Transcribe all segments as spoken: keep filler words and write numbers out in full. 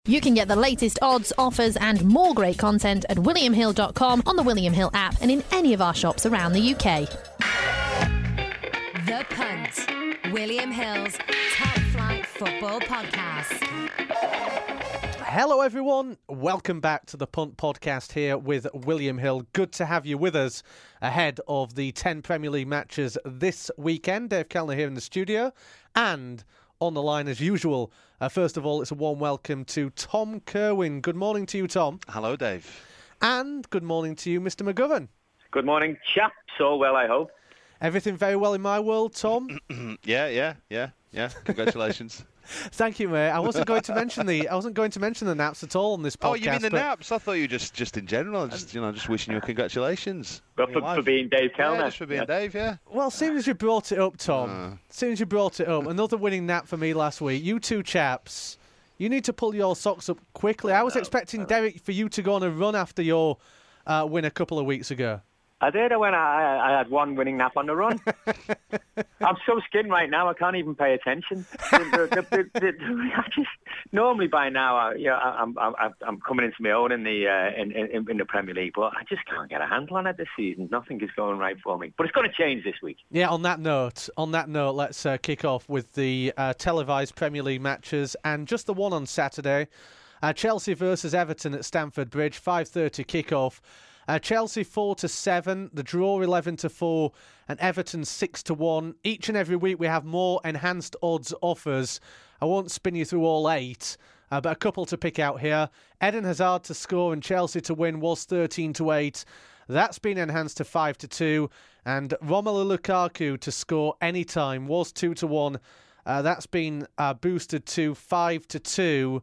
You can get the latest odds, offers and more great content at william hill dot com, on the William Hill app and in any of our shops around the U K. The Punt, William Hill's top flight football podcast. Hello everyone, welcome back to the Punt podcast here with William Hill. Good to have you with us ahead of the ten Premier League matches this weekend. Dave Kellner here in the studio and on the line as usual. Uh, first of all, it's a warm welcome to Tom Kerwin. Good morning to you, Tom. Hello, Dave. And good morning to you, Mister McGovern. Good morning, chaps. All well, I hope. Everything very well in my world, Tom? yeah, yeah, yeah, yeah. Congratulations. Thank you, mate. I wasn't going to mention the I wasn't going to mention the naps at all on this podcast. Oh, you mean the but... naps? I thought you were just just in general, just you know, just wishing you congratulations. But for, for being Dave Kellner. Yeah, just for being yeah. Dave, yeah. Well, as soon as you brought it up, Tom, uh. as soon as you brought it up, another winning nap for me last week. You two chaps, you need to pull your socks up quickly. I was expecting Derek for you to go on a run after your uh, win a couple of weeks ago. I did. I went. I, I had one winning nap on the run. I'm so skinned right now. I can't even pay attention. The, the, the, the, I just normally by now, I, you know, I'm, I'm I'm coming into my own in the uh, in, in in the Premier League, but I just can't get a handle on it this season. Nothing is going right for me. But it's going to change this week. Yeah. On that note, on that note, let's uh, kick off with the uh, televised Premier League matches, and just the one on Saturday, uh, Chelsea versus Everton at Stamford Bridge, five thirty kickoff. Uh, Chelsea four to seven, the draw eleven to four, and Everton six to one. Each and every week we have more enhanced odds offers. I won't spin you through all eight, uh, but a couple to pick out here. Eden Hazard to score and Chelsea to win was thirteen to eight. That's been enhanced to five to two, and Romelu Lukaku to score anytime was two to one. Uh, that's been uh, boosted to five to two.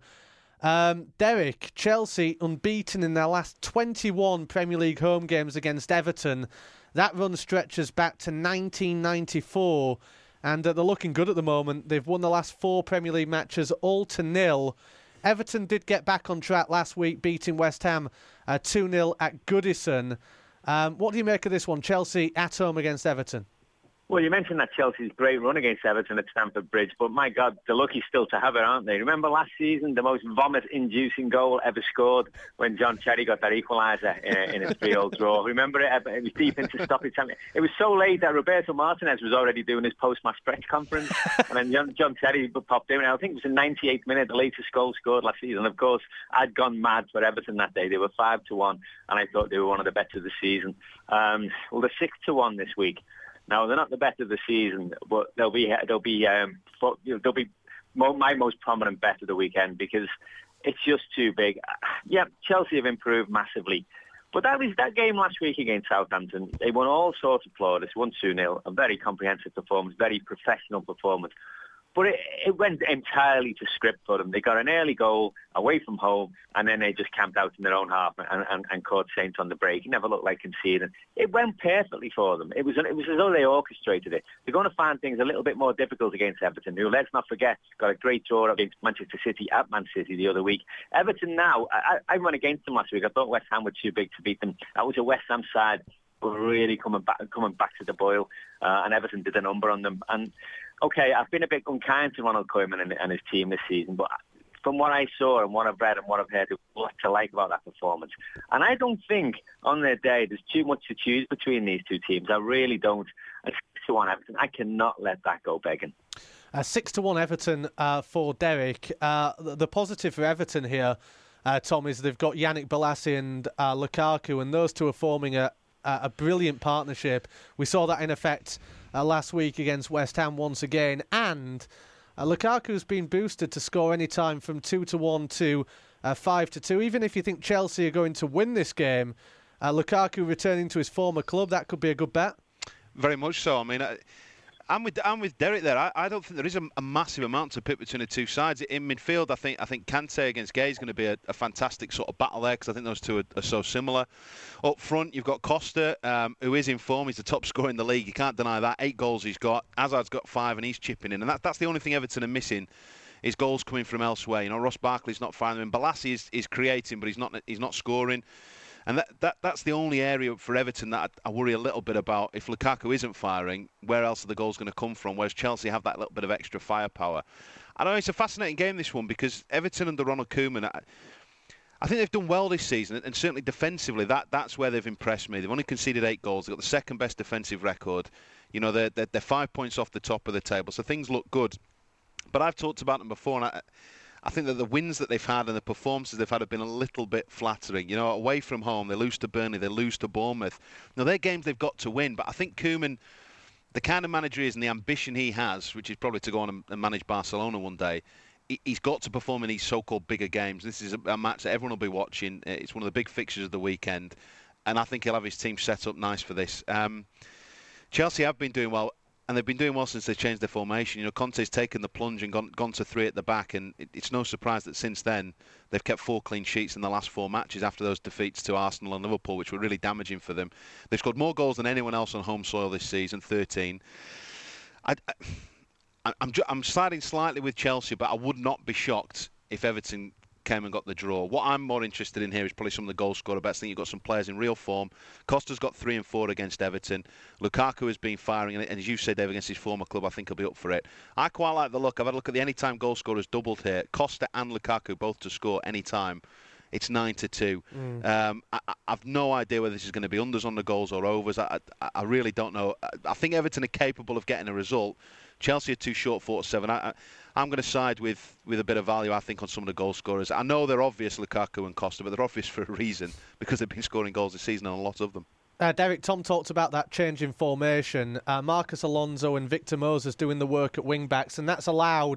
Um, Derek, Chelsea unbeaten in their last twenty-one Premier League home games against Everton. That run stretches back to nineteen ninety-four, and uh, they're looking good at the moment. They've won the last four Premier League matches all to nil. Everton did get back on track last week, beating West Ham uh, two nil at Goodison. Um, what do you make of this one? Chelsea at home against Everton. Well, you mentioned that Chelsea's great run against Everton at Stamford Bridge, but my God, they're lucky still to have it, aren't they? Remember last season, the most vomit-inducing goal ever scored when John Cherry got that equaliser in, in his three-all draw. Remember it? It was deep into stoppage time. It was so late that Roberto Martinez was already doing his post-match press conference, and then John, John Cherry popped in. I think it was the ninety-eighth minute, the latest goal scored last season. Of course, I'd gone mad for Everton that day. They were five to one, and I thought they were one of the better of the season. Um, well, they're six to one this week. Now they're not the best of the season, but they'll be they'll be um, they'll be my most prominent bet of the weekend because it's just too big. Yeah, Chelsea have improved massively, but that was that game last week against Southampton. They won all sorts of flawless, won two nil, a very comprehensive performance, very professional performance. But it, it went entirely to script for them. They got an early goal away from home, and then they just camped out in their own half and, and, and caught Saints on the break. It never looked like conceding. It went perfectly for them. It was it was as though they orchestrated it. They're going to find things a little bit more difficult against Everton, who, let's not forget, got a great draw against Manchester City at Man City the other week. Everton now, I, I went against them last week. I thought West Ham were too big to beat them. That was a West Ham side who were really coming back, coming back to the boil, uh, and Everton did a number on them. And okay, I've been a bit unkind to Ronald Koeman and, and his team this season, but from what I saw and what I've read and what I've heard, there's a lot to like about that performance. And I don't think on their day there's too much to choose between these two teams. I really don't. And six to one Everton, I cannot let that go begging. Uh, six to one Everton uh, for Derek. Uh, the, the positive for Everton here, uh, Tom, is they've got Yannick Bolasie and uh, Lukaku, and those two are forming a, a brilliant partnership. We saw that in effect Uh, last week against West Ham once again, and uh, Lukaku's been boosted to score any time from two to one to uh, five to two. Even if you think Chelsea are going to win this game, uh, Lukaku returning to his former club, that could be a good bet. Very much so. I mean, I, I'm with I'm with Derek there. I, I don't think there is a, a massive amount to pick between the two sides. In midfield, I think I think Kante against Gay is going to be a, a fantastic sort of battle there because I think those two are, are so similar. Up front, you've got Costa, um, who is in form. He's the top scorer in the league. You can't deny that. Eight goals he's got. Hazard's got five, and he's chipping in. And that, that's the only thing Everton are missing. Is goals coming from elsewhere. You know, Ross Barkley's not firing them. Bolasie is, is creating, but he's not he's not scoring. And that, that that's the only area for Everton that I, I worry a little bit about. If Lukaku isn't firing, where else are the goals going to come from? Whereas Chelsea have that little bit of extra firepower. I know it's a fascinating game, this one, because Everton under Ronald Koeman, I, I think they've done well this season, and certainly defensively, that that's where they've impressed me. They've only conceded eight goals. They've got the second best defensive record. You know, they're, they're, they're five points off the top of the table, so things look good. But I've talked about them before, and I, I think that the wins that they've had and the performances they've had have been a little bit flattering. You know, away from home, they lose to Burnley, they lose to Bournemouth. Now, they're games they've got to win, but I think Koeman, the kind of manager he is and the ambition he has, which is probably to go on and manage Barcelona one day, he's got to perform in these so-called bigger games. This is a match that everyone will be watching. It's one of the big fixtures of the weekend, and I think he'll have his team set up nice for this. Um, Chelsea have been doing well, and they've been doing well since they changed their formation. You know, Conte's taken the plunge and gone, gone to three at the back, and it, it's no surprise that since then they've kept four clean sheets in the last four matches after those defeats to Arsenal and Liverpool, which were really damaging for them. They've scored more goals than anyone else on home soil this season, thirteen. I, I, I'm, I'm siding slightly with Chelsea, but I would not be shocked if Everton came and got the draw. What I'm more interested in here is probably some of the goal scorer bets. I think you've got some players in real form. Costa's got three and four against Everton. Lukaku has been firing, and as you said, Dave, against his former club, I think he'll be up for it. I quite like the look. I've had a look at the anytime goal scorers doubled here. Costa and Lukaku both to score anytime. It's nine to two. Mm. Um, I, I've no idea whether this is going to be unders on the goals or overs. I, I, I really don't know. I, I think Everton are capable of getting a result. Chelsea are too short, four to seven. I, I, I'm going to side with, with a bit of value, I think, on some of the goal scorers. I know they're obvious, Lukaku and Costa, but they're obvious for a reason because they've been scoring goals this season and a lot of them. Uh, Derek, Tom talked about that change in formation. Uh, Marcus Alonso and Victor Moses doing the work at wing-backs, and that's allowed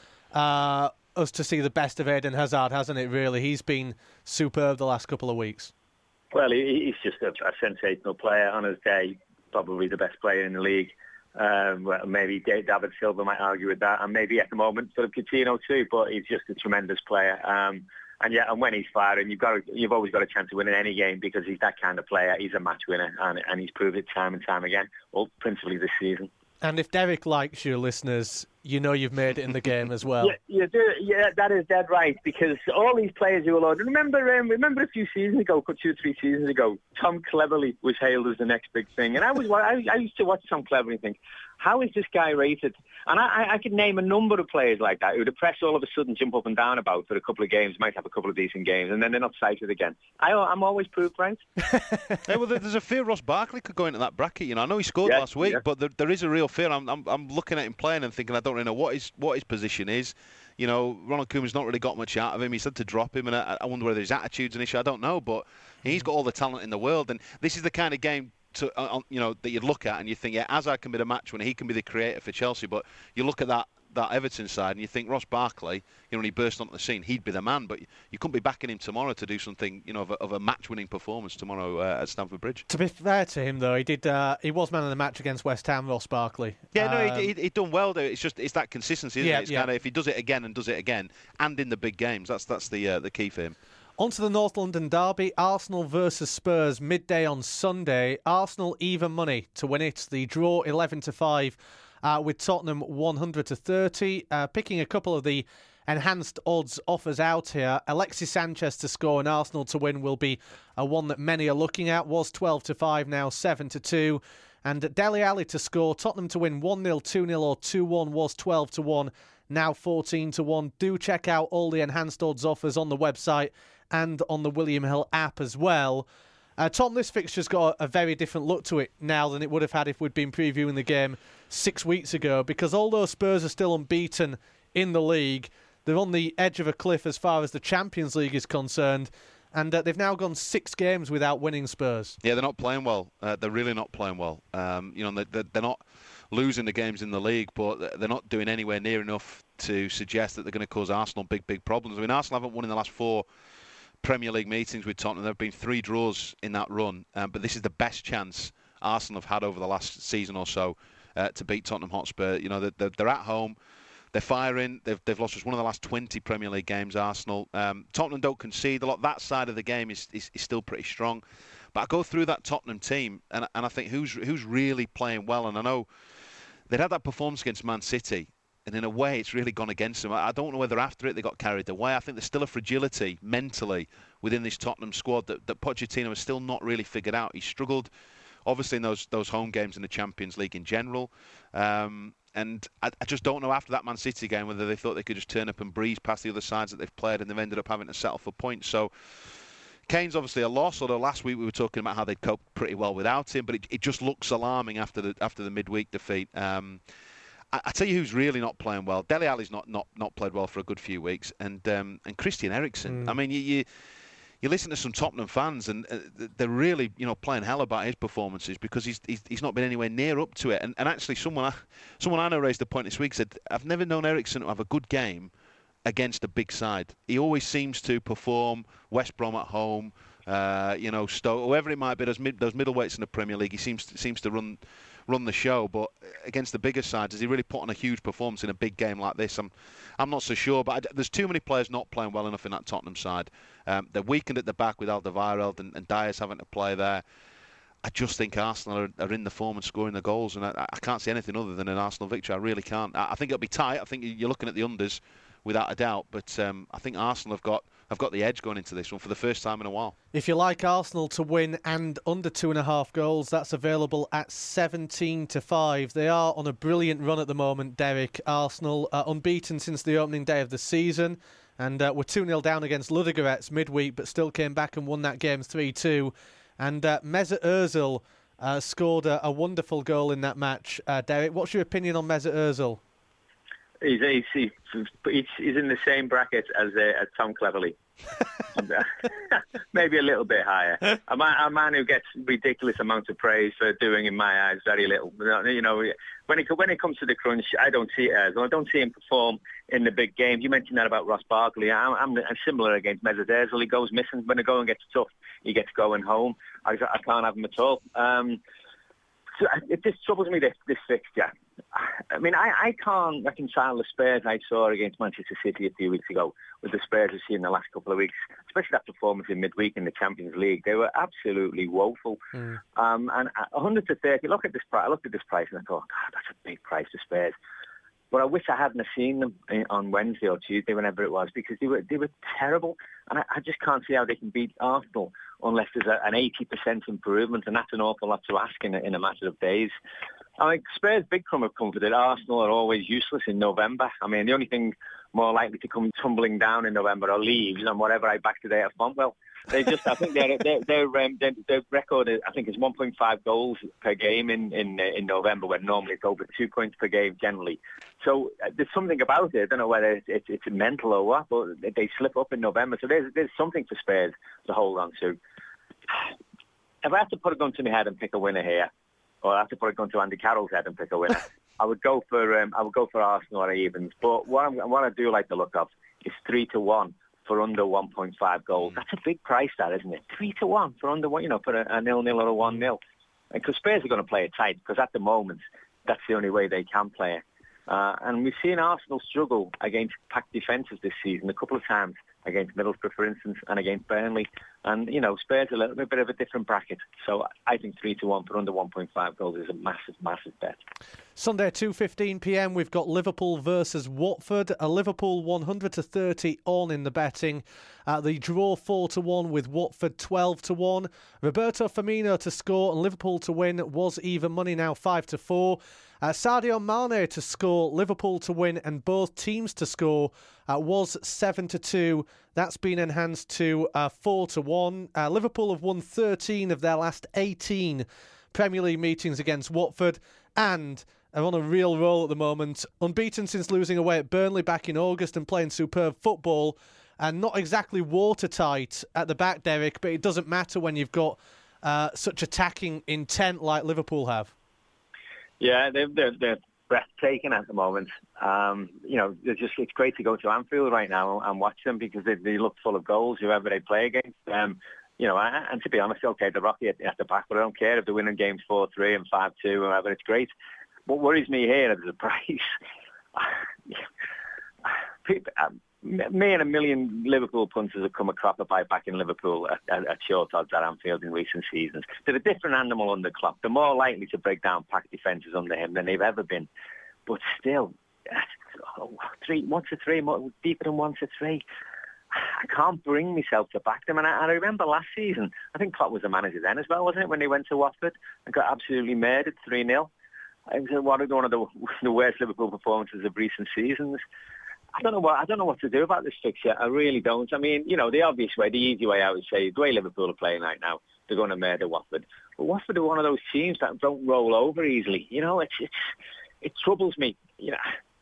uh, us to see the best of Eden Hazard, hasn't it, really? He's been superb the last couple of weeks. Well, he's just a, a sensational player on his day, probably the best player in the league. Um, well, maybe David Silva might argue with that, and maybe at the moment Philip Coutinho too. But he's just a tremendous player, um, and yeah, and when he's firing, you've got to, you've always got a chance of winning any game because he's that kind of player. He's a match winner, and, and he's proved it time and time again, well, principally this season. And if Derek likes you, listeners, you know you've made it in the game as well. Yeah, you do. Yeah, that is dead right. Because all these players who are loaded. Remember, um, remember a few seasons ago, two or three seasons ago, Tom Cleverley was hailed as the next big thing, and I was I, I used to watch Tom Cleverley and think, how is this guy rated? And I, I could name a number of players like that who the press all of a sudden jump up and down about for a couple of games, might have a couple of decent games, and then they're not cited again. I, I'm always proved right. Hey, well, there's a fear Ross Barkley could go into that bracket. You know, I know he scored yeah, last week, yeah. but there, there is a real fear. I'm, I'm, I'm looking at him playing and thinking, I don't really know what his what his position is. You know, Ronald Koeman's not really got much out of him. He's had to drop him, and I, I wonder whether his attitude's an issue. I don't know, but he's got all the talent in the world, and this is the kind of game to uh, you know that you'd look at and you think, yeah, Hazard can be the match winner. He can be the creator for Chelsea, but you look at that. that Everton side, and you think Ross Barkley, you know, when he burst onto the scene, he'd be the man, but you couldn't be backing him tomorrow to do something, you know, of a, of a match-winning performance tomorrow uh, at Stamford Bridge. To be fair to him, though, he did. Uh, he was man of the match against West Ham, Ross Barkley. Yeah, um, no, he, he, he'd done well, though. It's just it's that consistency, isn't yeah, it? It's yeah. kind of, if he does it again and does it again, and in the big games, that's that's the uh, the key for him. On to the North London derby, Arsenal versus Spurs, midday on Sunday. Arsenal even money to win it. The draw eleven to five. Uh, with Tottenham one hundred to thirty. Uh, picking a couple of the enhanced odds offers out here. Alexis Sanchez to score and Arsenal to win will be a one that many are looking at. Was twelve to five, now seven to two. And Dele Alli to score, Tottenham to win one nil, two nil or two one was twelve to one, now fourteen to one. Do check out all the enhanced odds offers on the website and on the William Hill app as well. Uh, Tom, this fixture's got a, a very different look to it now than it would have had if we'd been previewing the game six weeks ago, because although Spurs are still unbeaten in the league, they're on the edge of a cliff as far as the Champions League is concerned, and uh, they've now gone six games without winning, Spurs. Yeah, they're not playing well. Uh, they're really not playing well. Um, you know, they're, they're not losing the games in the league, but they're not doing anywhere near enough to suggest that they're going to cause Arsenal big, big problems. I mean, Arsenal haven't won in the last four Premier League meetings with Tottenham. There have been three draws in that run, um, but this is the best chance Arsenal have had over the last season or so uh, to beat Tottenham Hotspur. You know, they're, they're at home, they're firing, they've, they've lost just one of the last twenty Premier League games, Arsenal. Um, Tottenham don't concede a lot. That side of the game is, is, is still pretty strong. But I go through that Tottenham team, and, and I think who's who's really playing well, and I know they'd had that performance against Man City, and in a way, it's really gone against them. I don't know whether after it they got carried away. I think there's still a fragility mentally within this Tottenham squad that, that Pochettino has still not really figured out. He struggled, obviously, in those those home games in the Champions League in general. Um, and I, I just don't know after that Man City game whether they thought they could just turn up and breeze past the other sides that they've played, and they've ended up having to settle for points. So Kane's obviously a loss, although last week we were talking about how they'd coped pretty well without him, but it, it just looks alarming after the after the midweek defeat. Um, I, I tell you who's really not playing well. Dele Alli's not, not, not played well for a good few weeks, and um, and Christian Eriksen. Mm. I mean, you, you you listen to some Tottenham fans, and uh, they're really you know playing hell about his performances because he's he's, he's not been anywhere near up to it. And, and actually, someone I, someone I know raised a point this week, said, I've never known Eriksen to have a good game against a big side. He always seems to perform. West Brom at home, uh, you know, Stoke, whoever it might be, those, mid, those middleweights in the Premier League, he seems to, seems to run run the show. But against the bigger sides, does he really put on a huge performance in a big game like this? I'm I'm not so sure. But I, there's too many players not playing well enough in that Tottenham side. Um, they're weakened at the back with Alderweireld and, and Dyer's having to play there. I just think Arsenal are, are in the form and scoring the goals, and I, I can't see anything other than an Arsenal victory. I really can't. I, I think it'll be tight. I think you're looking at the unders without a doubt, but um, I think Arsenal have got have got the edge going into this one for the first time in a while. If you like Arsenal to win and under two and a half goals, that's available at seventeen to five. They are on a brilliant run at the moment, Derek. Arsenal uh, unbeaten since the opening day of the season, and uh, were two nil down against Ludogorets midweek, but still came back and won that game three two. And uh, Mesut Ozil uh, scored a, a wonderful goal in that match. Uh, Derek, what's your opinion on Mesut Ozil? He's, he's, he's, he's in the same bracket as, uh, as Tom Cleverley. Maybe a little bit higher. A man, a man who gets ridiculous amounts of praise for doing, in my eyes, very little. You know, when it when it comes to the crunch, I don't see it as. I don't see him perform in the big games. You mentioned that about Ross Barkley. I'm, I'm, I'm similar against Mesut Ozil. He goes missing when the going gets tough. He gets going home. I, I can't have him at all. Um, so it just troubles me, this, this fixture. I mean, I, I can't reconcile the Spurs I saw against Manchester City a few weeks ago with the Spurs we've seen in the last couple of weeks, especially that performance in midweek in the Champions League. They were absolutely woeful. Mm. Um, and one hundred to thirty, look at this price. I looked at this price and I thought, God, that's a big price for Spurs. But I wish I hadn't seen them on Wednesday or Tuesday, whenever it was, because they were they were terrible. And I, I just can't see how they can beat Arsenal unless there's a, an eighty percent improvement, and that's an awful lot to ask in a, in a matter of days. I mean, Spurs' big crumb of comfort that Arsenal are always useless in November. I mean, the only thing more likely to come tumbling down in November are leaves and whatever I back today at font. Well, they just, I think their their their, um, their, their record, is, I think, is one point five goals per game in in, uh, in November, when normally it's over two points per game generally. So uh, there's something about it. I don't know whether it's, it's, it's mental or what, but they slip up in November. So there's there's something for Spurs to hold on to. If I have to put a gun to my head and pick a winner here, or I have to put a gun to Andy Carroll's head and pick a winner, I would go for um, I would go for Arsenal or evens. But what, I'm, what I do like the look of is three to one for under one point five goals. That's a big price, that, isn't it? Three to one for under one, you know, for a, a nil nil or a one nil. Because Spurs are going to play it tight, because at the moment that's the only way they can play it. Uh, and we've seen Arsenal struggle against packed defences this season a couple of times, against Middlesbrough, for instance, and against Burnley. And, you know, Spurs are a little bit of a different bracket. So I think three to one for under one point five goals is a massive, massive bet. Sunday, two fifteen p m, we've got Liverpool versus Watford. A Liverpool one hundred to thirty on in the betting. Uh, the draw four to one with Watford twelve to one. Roberto Firmino to score and Liverpool to win was even money, now five to four. Uh, Sadio Mane to score, Liverpool to win, and both teams to score uh, was seven to two. That's been enhanced to uh, four to one. Uh, Liverpool have won thirteen of their last eighteen Premier League meetings against Watford and are on a real roll at the moment. Unbeaten since losing away at Burnley back in August and playing superb football. And not exactly watertight at the back, Derek, but it doesn't matter when you've got uh, such attacking intent like Liverpool have. Yeah, they're, they're, they're breathtaking at the moment. Um, you know, it's just it's great to go to Anfield right now and watch them, because they, they look full of goals, whoever they play against. Um, you know, and to be honest, okay, they're rocky at, at the back, but I don't care if they're winning games four three and five two, whatever. It's great. What worries me here is the price. People, um, me and a million Liverpool punters have come a crop by back in Liverpool at, at, at short odds at Anfield in recent seasons. They're a different animal under Klopp. They're more likely to break down packed defences under him than they've ever been. But still, oh, three, one to three, more, deeper than one to three. I can't bring myself to back them. And I, I remember last season, I think Klopp was the manager then as well, wasn't it, when they went to Watford and got absolutely murdered three nil. It was one of the, one of the, the worst Liverpool performances of recent seasons. I don't know what I don't know what to do about this fixture. I really don't. I mean, you know, the obvious way, the easy way, I would say, the way Liverpool are playing right now, they're going to murder Watford. But Watford are one of those teams that don't roll over easily. You know, it's it's it troubles me. You know,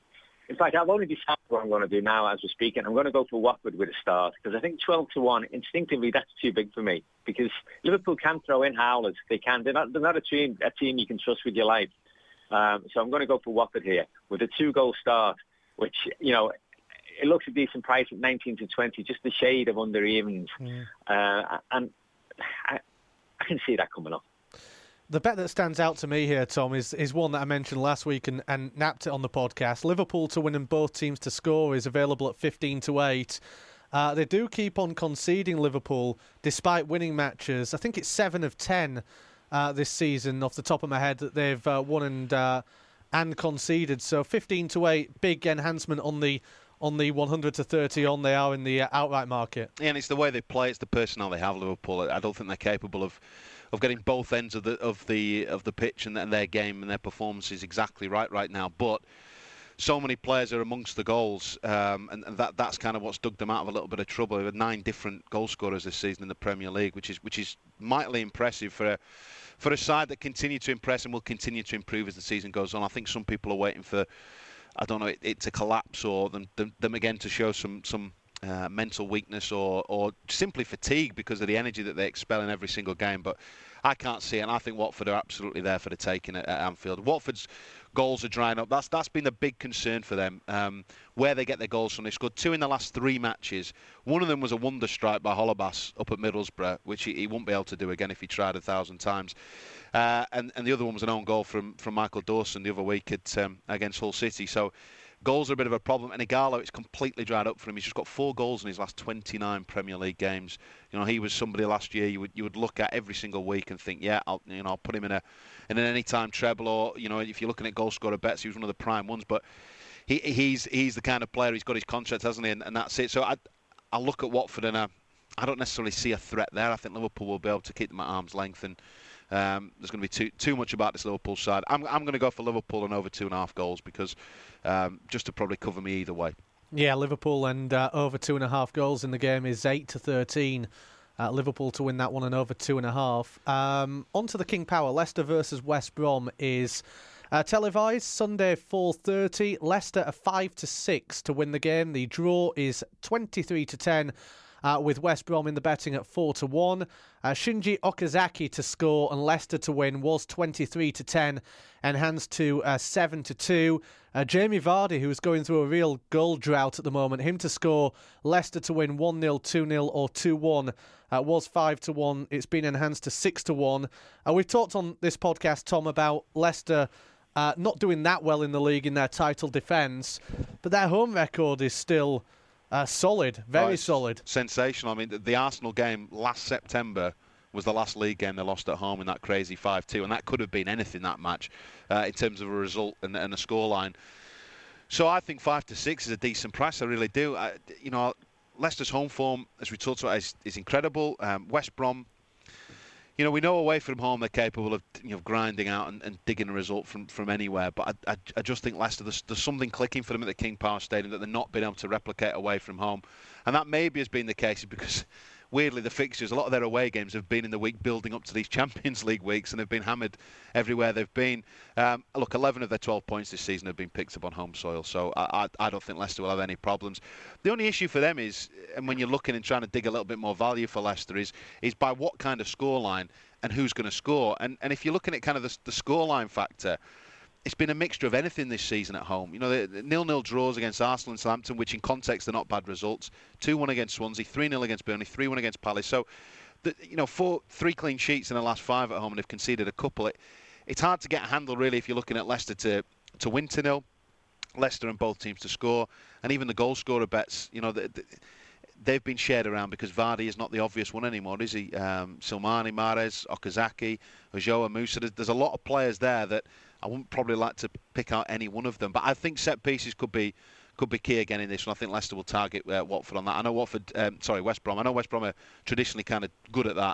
in fact, I've only decided what I'm going to do now as we're speaking. I'm going to go for Watford with a start because I think twelve to one instinctively that's too big for me because Liverpool can throw in howlers. They can. They're not. They're not a team a team you can trust with your life. Um, so I'm going to go for Watford here with a two-goal start, which, you know, it looks a decent price at nineteen to twenty, just the shade of under evens. Mm. Uh, and I, I can see that coming up. The bet that stands out to me here, Tom, is is one that I mentioned last week and, and napped it on the podcast. Liverpool to win and both teams to score is available at fifteen to eight. Uh, they do keep on conceding, Liverpool, despite winning matches. I think it's seven of ten uh, this season, off the top of my head, that they've uh, won and uh, and conceded. So fifteen to eight, big enhancement on the on the one hundred to thirty on they are in the uh, outright market. Yeah, and it's the way they play, it's the personnel they have, Liverpool. I don't think they're capable of of getting both ends of the of the of the pitch and, and their game and their performance is exactly right right now. But so many players are amongst the goals, um, and, and that that's kind of what's dug them out of a little bit of trouble. They had nine different goal scorers this season in the Premier League, which is which is mightily impressive for a for a side that continue to impress and will continue to improve as the season goes on. I think some people are waiting for, I don't know, it, it to collapse or them, them, them again to show some some uh, mental weakness or or simply fatigue because of the energy that they expel in every single game. But I can't see it, and I think Watford are absolutely there for the taking at, at Anfield. Watford's goals are drying up. That's that's been a big concern for them. Um, where they get their goals from. They scored two in the last three matches. One of them was a wonder strike by Holebas up at Middlesbrough, which he, he won't be able to do again if he tried a thousand times. Uh, and and the other one was an own goal from from Michael Dawson the other week at um, against Hull City. So goals are a bit of a problem. And Ighalo, it's completely dried up for him. He's just got four goals in his last twenty-nine Premier League games. You know, he was somebody last year you would you would look at every single week and think, yeah, I'll you know I'll put him in a in an anytime treble, or you know if you're looking at goal scorer bets, he was one of the prime ones. But he he's he's the kind of player. He's got his contract, hasn't he? And, and that's it. So I I look at Watford and I I don't necessarily see a threat there. I think Liverpool will be able to keep them at arm's length and. Um, there's going to be too too much about this Liverpool side. I'm I'm going to go for Liverpool and over two and a half goals because um, just to probably cover me either way. Yeah, Liverpool and uh, over two and a half goals in the game is eight to thirteen. Uh, Liverpool to win that one and over two and a half. Um, on to the King Power. Leicester versus West Brom is uh, televised Sunday four thirty. Leicester are five to six to win the game. The draw is twenty-three to ten. Uh, with West Brom in the betting at four to one. Uh, Shinji Okazaki to score and Leicester to win was twenty-three to ten, enhanced to uh, seven to two. Uh, Jamie Vardy, who is going through a real goal drought at the moment, him to score, Leicester to win one nil, two nil or two one, uh, was five to one. It's been enhanced to six to one. Uh, we've talked on this podcast, Tom, about Leicester uh, not doing that well in the league in their title defence, but their home record is still... Uh, solid, very oh, solid. Sensational. I mean, the, the Arsenal game last September was the last league game they lost at home in that crazy five two, and that could have been anything, that match, uh, in terms of a result and, and a scoreline. So I think five to six is a decent price, I really do. I, you know, Leicester's home form, as we talked about, is, is incredible. Um, West Brom, you know, we know away from home they're capable of you know grinding out and, and digging a result from, from anywhere. But I, I, I just think Leicester, there's, there's something clicking for them at the King Power Stadium that they're not being able to replicate away from home. And that maybe has been the case because, weirdly, the fixtures, a lot of their away games have been in the week building up to these Champions League weeks and they've been hammered everywhere they've been. Um, look, eleven of their twelve points this season have been picked up on home soil. So I, I, I don't think Leicester will have any problems. The only issue for them is, and when you're looking and trying to dig a little bit more value for Leicester, is, is by what kind of scoreline and who's going to score. And and if you're looking at kind of the, the scoreline factor, it's been a mixture of anything this season at home. You know, the, the nil-nil draws against Arsenal and Southampton, which in context are not bad results. two one against Swansea, three nil against Burnley, three one against Palace. So, the, you know, four, three clean sheets in the last five at home and they've conceded a couple. It, it's hard to get a handle, really, if you're looking at Leicester to, to win two nil, Leicester and both teams to score, and even the goal scorer bets, you know, the, the, they've been shared around because Vardy is not the obvious one anymore, is he? Um, Silmani, Mahrez, Okazaki, Ojoa, Musa. There's, there's a lot of players there that I wouldn't probably like to pick out any one of them. But I think set pieces could be could be key again in this one. I think Leicester will target uh, Watford on that. I know Watford, um, sorry, West Brom. I know West Brom are traditionally kind of good at that.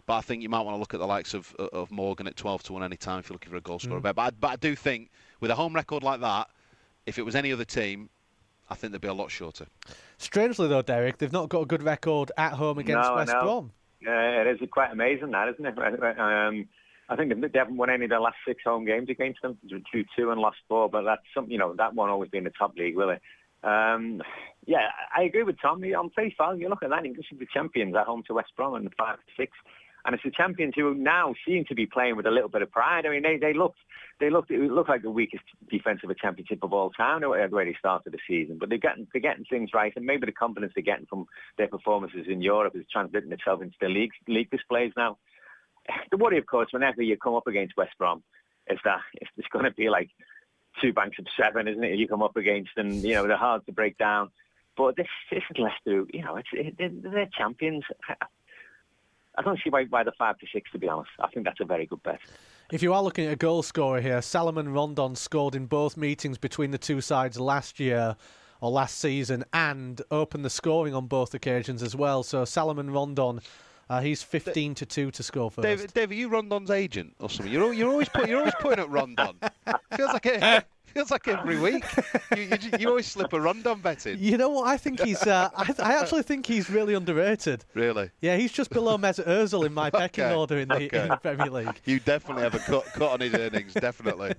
But I think you might want to look at the likes of of Morgan at twelve to one any time if you're looking for a goal scorer. Mm. But I, but I do think with a home record like that, if it was any other team, I think they'd be a lot shorter. Strangely though, Derek, they've not got a good record at home against no, West Brom. Yeah, it is quite amazing, that, isn't it? Um, I think they haven't won any of their last six home games against them. two two and lost four, but that's something, you know, that won't always be in the top league, will it? Um, yeah, I agree with Tom. On face value, you look at that, you can see the champions at home to West Brom and the five to six. And it's the champions who now seem to be playing with a little bit of pride. I mean, they, they looked they looked it looked like the weakest defensive championship of all time at where they started the season. But they're getting they're getting things right, and maybe the confidence they're getting from their performances in Europe is translating itself into the league league displays now. The worry, of course, whenever you come up against West Brom, is that it's going to be like two banks of seven, isn't it? You come up against, and you know they're hard to break down. But this, this is Leicester. You know, it's it, they're, they're champions. I don't see why, why the five to six. To be honest, I think that's a very good bet. If you are looking at a goal scorer here, Salomon Rondon scored in both meetings between the two sides last year or last season, and opened the scoring on both occasions as well. So Salomon Rondon. Uh, he's fifteen to two to score first. David, Dave, are you Rondon's agent or something? You're you're always put, you're always putting up Rondon. Feels like it. Feels like every week. You, you, you always slip a Rondon bet in. You know what? I think he's. Uh, I, I actually think he's really underrated. Really? Yeah, he's just below Mesut Ozil in my pecking okay. order in the, okay. in the Premier League. You definitely have a cut, cut on his earnings. Definitely.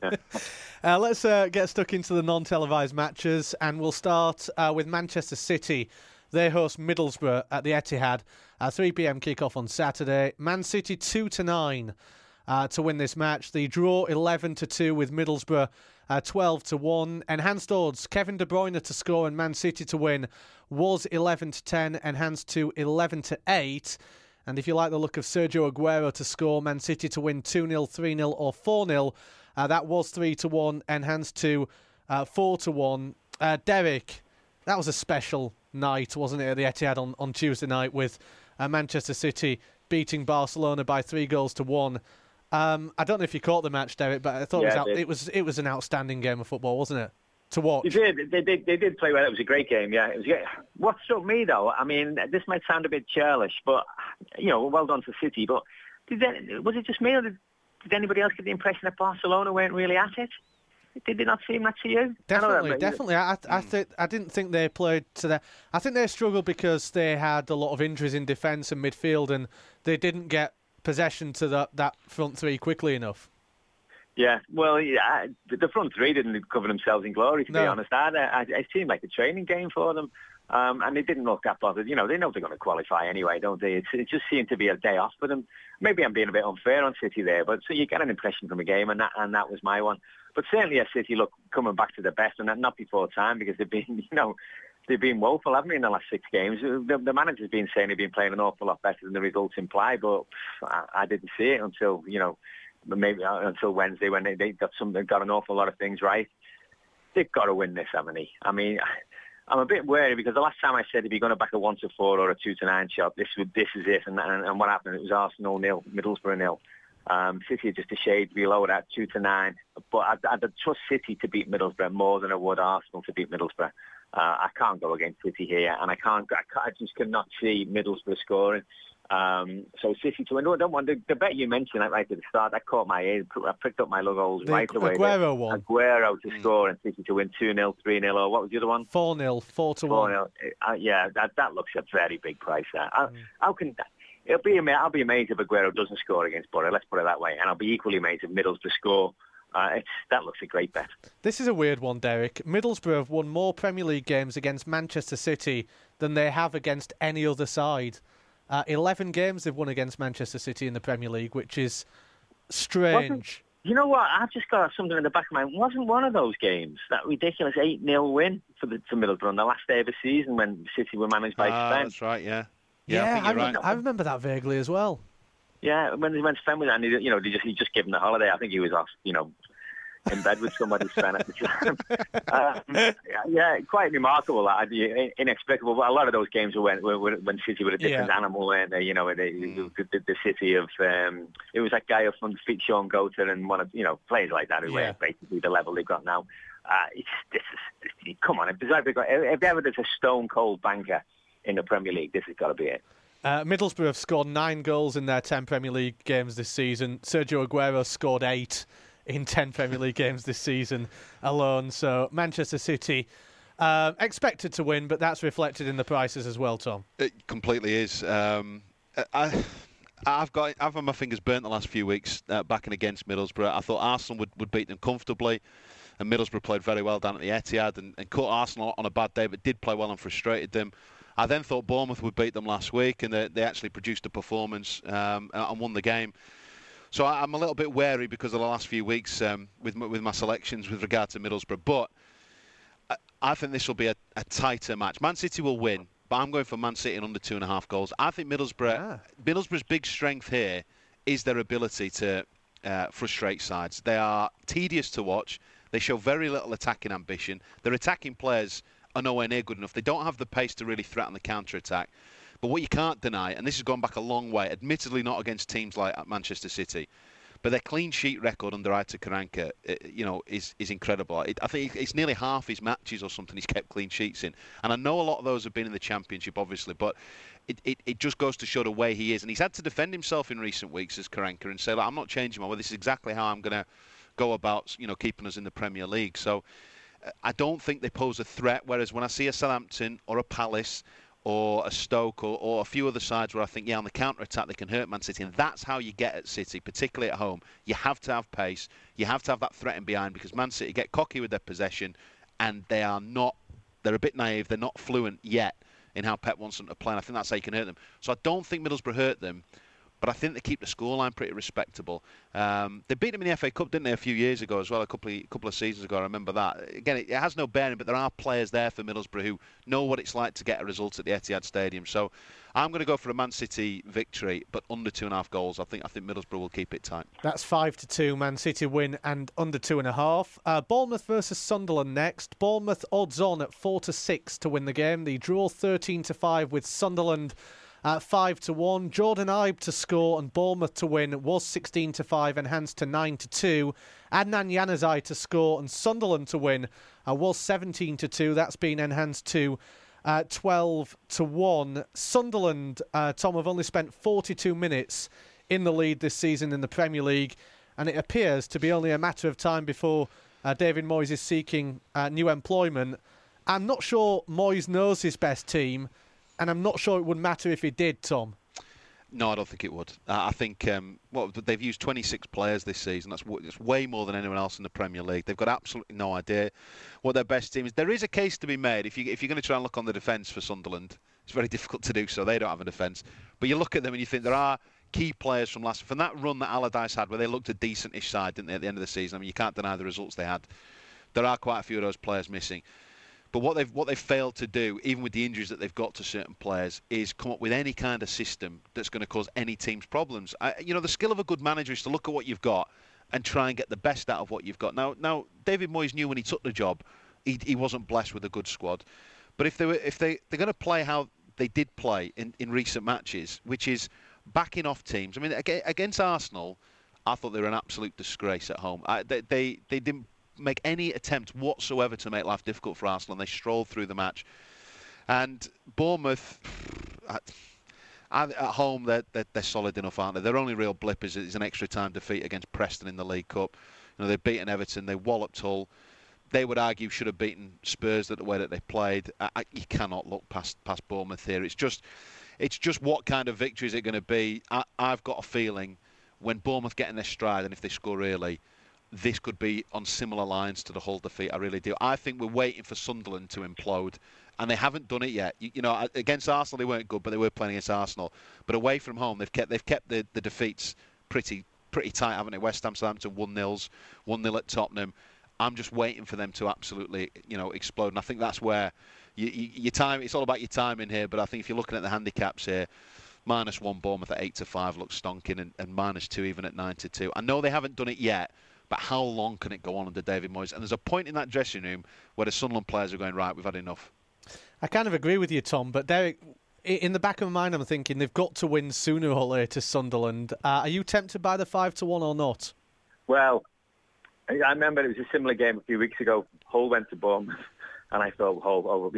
Uh, let's uh, get stuck into the non-televised matches, and we'll start uh, with Manchester City. They host Middlesbrough at the Etihad. Uh, three p.m. kick-off on Saturday. Man City two to nine uh, to win this match. The draw eleven to two with Middlesbrough uh, twelve to one. Enhanced odds, Kevin De Bruyne to score and Man City to win was eleven to ten, enhanced to eleven to eight. And if you like the look of Sergio Aguero to score, Man City to win two nil, three nil or four nil, uh, that was three to one, enhanced to uh, four to one. Uh, Derek, that was a special night, wasn't it, at the Etihad on, on Tuesday night with uh, Manchester City beating Barcelona by three goals to one. Um, I don't know if you caught the match, Derek, but I thought yeah, it, was out, it was it was an outstanding game of football, wasn't it, to watch? It did. They did. They did play well. It was a great game. Yeah. It was. Yeah. What struck me though, I mean, this might sound a bit churlish, but you know, well done to City. But did they, was it just me, or did, did anybody else get the impression that Barcelona weren't really at it? Did it not seem that to you? Definitely, I definitely. I, I, th- I didn't think they played to that. I think they struggled because they had a lot of injuries in defence and midfield, and they didn't get possession to that, that front three quickly enough. Yeah, well, yeah, the front three didn't cover themselves in glory, to no. be honest. I, I, it seemed like a training game for them, um, and they didn't look that bothered. You know, they know they're going to qualify anyway, don't they? It's, it just seemed to be a day off for them. Maybe I'm being a bit unfair on City there, but so you get an impression from a game, and that and that was my one. But certainly, yeah, City look coming back to the best, and not before time, because they've been, you know, they've been woeful, haven't they, in the last six games? The, the manager's been saying they've been playing an awful lot better than the results imply, but I, I didn't see it until, you know, maybe until Wednesday when they, they got some, they got an awful lot of things right. They've got to win this, haven't they? I mean, I'm a bit wary because the last time I said if you're going to back a one to four or a two to nine shot, this would this is it. And, and, and what happened? It was Arsenal nil, Middlesbrough nil. Um, City are just a shade below that, two to nine. But I'd, I'd trust City to beat Middlesbrough more than I would Arsenal to beat Middlesbrough. Uh, I can't go against City here, and I can't. I, can't, I just cannot see Middlesbrough scoring. Um, so City to win. No, I don't want the, the bet you mentioned right at the start. That caught my ear. I picked up my logos the right away. Aguero one. Aguero to score and City to win two nil, three nil, or what was the other one? four nil, four to one. Uh, yeah, that that looks a very big price there. Mm. How can that? It'll be, I'll be amazed if Aguero doesn't score against Borough. Let's put it that way. And I'll be equally amazed if Middlesbrough score. Uh, it's, that looks a great bet. This is a weird one, Derek. Middlesbrough have won more Premier League games against Manchester City than they have against any other side. Uh, eleven games they've won against Manchester City in the Premier League, which is strange. Wasn't, you know what? I've just got something in the back of my mind. Wasn't one of those games that ridiculous eight nil win for, the, for Middlesbrough on the last day of the season when City were managed by uh, Sven? That's right, yeah. Yeah, yeah, I, I, think you're remember, right. I remember that vaguely as well. Yeah, when they went Sven with that, and he, you know, they just he just gave him the holiday. I think he was off, you know, in bed with somebody, Sven, at the time. um, yeah, quite remarkable. That inexplicable. But a lot of those games were when, were, when City were a different yeah. animal, weren't they? You know, they, mm. the, the, the City of um, it was that guy up from feet, Sean Goater, and one of you know players like that who yeah. were basically the level they've got now. Uh, it's, this is this, come on. If, if ever there's a stone cold banker in the Premier League, this has got to be it. Uh, Middlesbrough have scored nine goals in their ten Premier League games this season. Sergio Aguero scored eight in ten Premier League games this season alone. So Manchester City uh, expected to win, but that's reflected in the prices as well, Tom. It completely is. Um, I, I've got I've had my fingers burnt the last few weeks uh, backing against Middlesbrough. I thought Arsenal would, would beat them comfortably, and Middlesbrough played very well down at the Etihad and, and caught Arsenal on a bad day, but did play well and frustrated them. I then thought Bournemouth would beat them last week, and they, they actually produced a performance um, and won the game. So I, I'm a little bit wary because of the last few weeks um, with my, with my selections with regard to Middlesbrough. But I, I think this will be a, a tighter match. Man City will win, but I'm going for Man City in under two and a half goals. I think Middlesbrough, ah. Middlesbrough's big strength here is their ability to uh, frustrate sides. They are tedious to watch. They show very little attacking ambition. Their attacking players are nowhere near good enough. They don't have the pace to really threaten the counter-attack. But what you can't deny, and this has gone back a long way, admittedly not against teams like Manchester City, but their clean sheet record under Aitor Karanka, you know, is is incredible. It, I think it's nearly half his matches or something he's kept clean sheets in. And I know a lot of those have been in the Championship, obviously, but it, it, it just goes to show the way he is. And he's had to defend himself in recent weeks as Karanka and say, like, I'm not changing my way. This is exactly how I'm going to go about, you know, keeping us in the Premier League. So I don't think they pose a threat, whereas when I see a Southampton or a Palace or a Stoke or, or a few other sides where I think, yeah, on the counter-attack they can hurt Man City, and that's how you get at City, particularly at home. You have to have pace, you have to have that threat in behind, because Man City get cocky with their possession, and they are not, they're a bit naive, they're not fluent yet in how Pep wants them to play, and I think that's how you can hurt them. So I don't think Middlesbrough hurt them, but I think they keep the scoreline pretty respectable. Um, they beat them in the F A Cup, didn't they, a few years ago as well, a couple of, couple of seasons ago, I remember that. Again, it, it has no bearing, but there are players there for Middlesbrough who know what it's like to get a result at the Etihad Stadium. So I'm going to go for a Man City victory, but under two and a half goals. I think I think Middlesbrough will keep it tight. That's five to two, Man City win and under two and a half. Uh, Bournemouth versus Sunderland next. Bournemouth odds on at four to six to win the game. The draw thirteen to five with Sunderland at five to one. Jordan Ibe to score and Bournemouth to win was sixteen to five, enhanced to nine to two. Adnan Januzaj to score and Sunderland to win uh, was seventeen to two. That's been enhanced to uh, twelve to one. Sunderland, uh, Tom, have only spent forty-two minutes in the lead this season in the Premier League, and it appears to be only a matter of time before uh, David Moyes is seeking uh, new employment. I'm not sure Moyes knows his best team, and I'm not sure it would matter if he did, Tom. No, I don't think it would. Uh, I think um, what they've used twenty-six players this season. That's, that's way more than anyone else in the Premier League. They've got absolutely no idea what their best team is. There is a case to be made if you if you're going to try and look on the defence for Sunderland. It's very difficult to do so. They don't have a defence. But you look at them and you think there are key players from last from that run that Allardyce had, where they looked a decent-ish side, didn't they, at the end of the season? I mean, you can't deny the results they had. There are quite a few of those players missing. But what they've what they've failed to do, even with the injuries that they've got to certain players, is come up with any kind of system that's going to cause any team's problems. I, you know, the skill of a good manager is to look at what you've got and try and get the best out of what you've got. Now, now David Moyes knew when he took the job, he, he wasn't blessed with a good squad. But if they were, if they they're going to play how they did play in, in recent matches, which is backing off teams. I mean, against Arsenal, I thought they were an absolute disgrace at home. I, they, they they didn't make any attempt whatsoever to make life difficult for Arsenal, and they strolled through the match. And Bournemouth, at, at home, they're, they're, they're solid enough, aren't they? Their only real blip is, is an extra time defeat against Preston in the League Cup. You know, they've beaten Everton, they walloped Hull. They would argue should have beaten Spurs the way that they played. I, I, you cannot look past past Bournemouth here. It's just, it's just what kind of victory is it going to be? I, I've got a feeling when Bournemouth get in their stride, and if they score early, this could be on similar lines to the Hull defeat. I really do. I think we're waiting for Sunderland to implode, and they haven't done it yet. You, you know, against Arsenal they weren't good, but they were playing against Arsenal. But away from home, they've kept they've kept the, the defeats pretty pretty tight, haven't they? West Ham, Southampton, one nils, one nil at Tottenham. I'm just waiting for them to absolutely, you know, explode. And I think that's where you, you, your time. It's all about your timing here. But I think if you're looking at the handicaps here, minus one Bournemouth at eight to five looks stonking, and, and minus two even at nine to two. I know they haven't done it yet. But how long can it go on under David Moyes? And there's a point in that dressing room where the Sunderland players are going, right, we've had enough. I kind of agree with you, Tom. But Derek, in the back of my mind, I'm thinking they've got to win sooner or later, Sunderland. Uh, are you tempted by the five to one or not? Well, I remember it was a similar game a few weeks ago. Hull went to Bournemouth, and I thought Hull, oh, you know,